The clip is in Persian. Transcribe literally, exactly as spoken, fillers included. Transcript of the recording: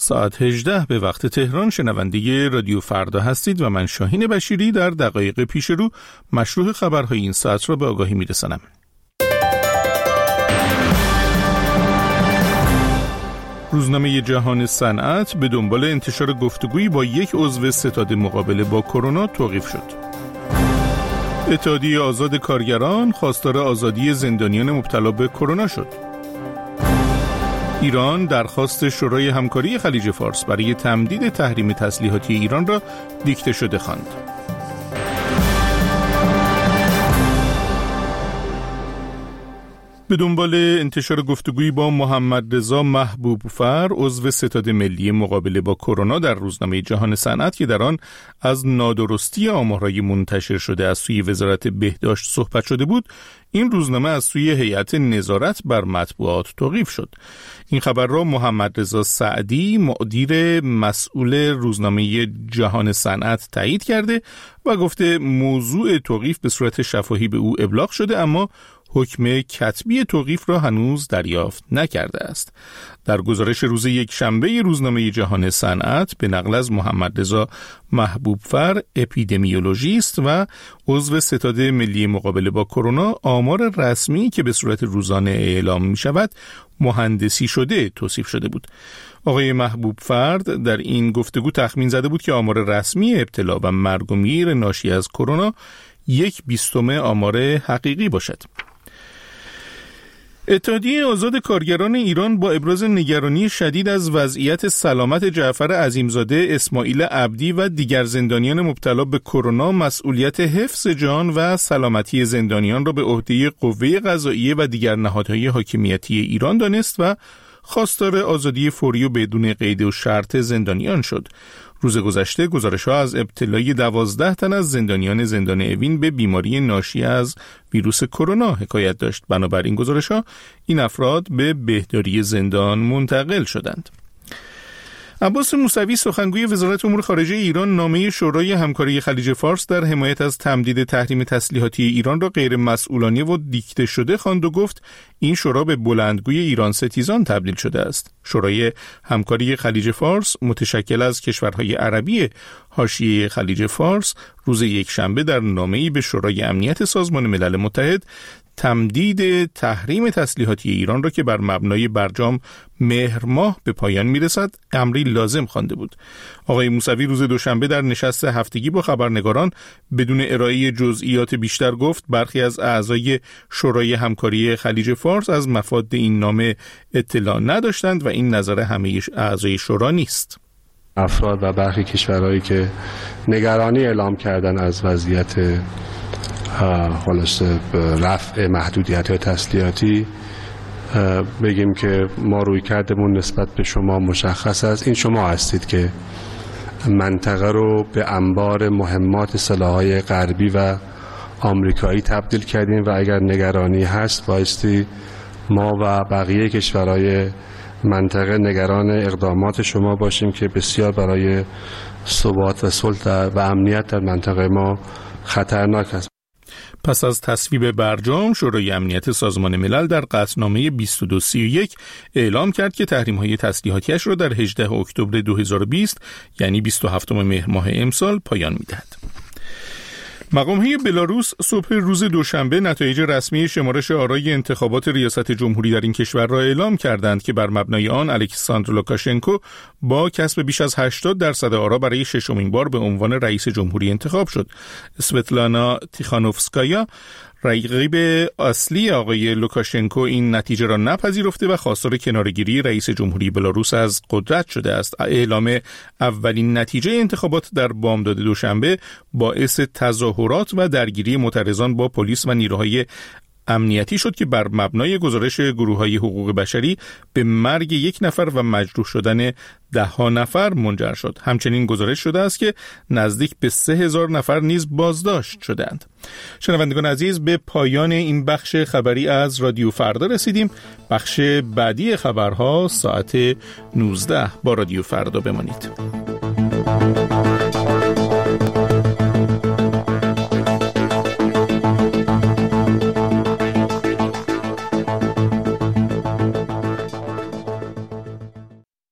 ساعت هجده به وقت تهران شنونده رادیو فردا هستید و من شاهین بشیری در دقایق پیش رو مشروع خبرهای این ساعت را به آگاهی میرسانم. روزنامه جهان صنعت به دنبال انتشار گفتگویی با یک عضو ستاد مقابله با کرونا توقیف شد. اتحادیه آزاد کارگران خواستار آزادی زندانیان مبتلا به کرونا شد. ایران درخواست شورای همکاری خلیج فارس برای تمدید تحریم تسلیحاتی ایران را دیکته شده خواند. به دنبال انتشار گفتگویی با محمد رضا محبوبفر عضو ستاد ملی مقابله با کرونا در روزنامه جهان صنعت که در آن از نادرستی آمارهای منتشر شده از سوی وزارت بهداشت صحبت شده بود، این روزنامه از سوی هیئت نظارت بر مطبوعات توقیف شد. این خبر را محمد رضا سعدی مدیر مسئول روزنامه جهان صنعت تایید کرده و گفته موضوع توقیف به صورت شفاهی به او ابلاغ شده، اما حکم کتبی توقیف را هنوز دریافت نکرده است. در گزارش روز یک شنبه روزنامه جهان صنعت به نقل از محمد رضا محبوبفر اپیدمیولوژیست و عضو ستاد ملی مقابله با کرونا، آمار رسمی که به صورت روزانه اعلام می شود مهندسی شده توصیف شده بود. آقای محبوبفرد در این گفتگو تخمین زده بود که آمار رسمی ابتلا و مرگ و میر ناشی از کرونا یک بیستم آمار حقیقی باشد. اتحادیه آزاد کارگران ایران با ابراز نگرانی شدید از وضعیت سلامت جعفر عظیمزاده، اسماعیل عبدی و دیگر زندانیان مبتلا به کرونا مسئولیت حفظ جان و سلامتی زندانیان را به عهده قوه قضاییه و دیگر نهادهای حاکمیتی ایران دانست و خواستار آزادی فوری و بدون قید و شرط زندانیان شد. روز گذشته گزارش‌ها از ابتلای دوازده تن از زندانیان زندان اوین به بیماری ناشی از ویروس کرونا حکایت داشت. بنابراین گزارش‌ها این افراد به بهداری زندان منتقل شدند. عباس موسوی سخنگوی وزارت امور خارجه ایران نامه شورای همکاری خلیج فارس در حمایت از تمدید تحریم تسلیحاتی ایران را غیر مسئولانه و دیکته شده خواند و گفت این شورا به بلندگوی ایران ستیزان تبدیل شده است. شورای همکاری خلیج فارس متشکل از کشورهای عربی حاشیه خلیج فارس روز یک شنبه در نامه‌ای به شورای امنیت سازمان ملل متحد تمدید تحریم تسلیحاتی ایران را که بر مبنای برجام مهر ماه به پایان میرسد امری لازم خوانده بود. آقای موسوی روز دوشنبه در نشست هفتگی با خبرنگاران بدون ارائه جزئیات بیشتر گفت برخی از اعضای شورای همکاری خلیج فارس از مفاد این نامه اطلاع نداشتند و این نظر همه اعضای شورا نیست. افراد و برخی کشورهایی که نگرانی اعلام کردن از وضعیت خلاصه رفع محدودیت‌های تسلیحاتی بگیم که ما روی کردمون نسبت به شما مشخص است. این شما هستید که منطقه رو به انبار مهمات سلاح‌های غربی و آمریکایی تبدیل کردیم و اگر نگرانی هست بایستی ما و بقیه کشورهای منطقه نگران اقدامات شما باشیم که بسیار برای ثبات و صلح و امنیت در منطقه ما خطرناک است. پس از تصویب برجام، شورای امنیت سازمان ملل در قطعنامه بیست و دو سی و یک اعلام کرد که تحریم‌های تسلیحاتی‌اش را در هجدهم اکتبر دو هزار و بیست یعنی بیست و هفتم مهر ماه امسال پایان می‌دهد. مقام‌های بلاروس صبح روز دوشنبه نتایج رسمی شمارش آرای انتخابات ریاست جمهوری در این کشور را اعلام کردند که بر مبنای آن الکساندر لوکاشنکو با کسب بیش از هشتاد درصد آرا برای ششمین بار به عنوان رئیس جمهوری انتخاب شد. اسوتلانا تیخانوفسکایا رقیب اصلی آقای لوکاشنکو این نتیجه را نپذیرفته و خواستار کناره‌گیری رئیس جمهوری بلاروس از قدرت شده است. اعلام اولین نتیجه انتخابات در بامداد دوشنبه باعث تظاهرات و درگیری معترضان با پلیس و نیروهای امنیتی شد که بر مبنای گزارش گروه‌های حقوق بشری به مرگ یک نفر و مجروح شدن ده ها نفر منجر شد. همچنین گزارش شده است که نزدیک به سه هزار نفر نیز بازداشت شدند. شنوندگان عزیز، به پایان این بخش خبری از رادیو فردا رسیدیم. بخش بعدی خبرها ساعت نوزده با رادیو فردا بمانید.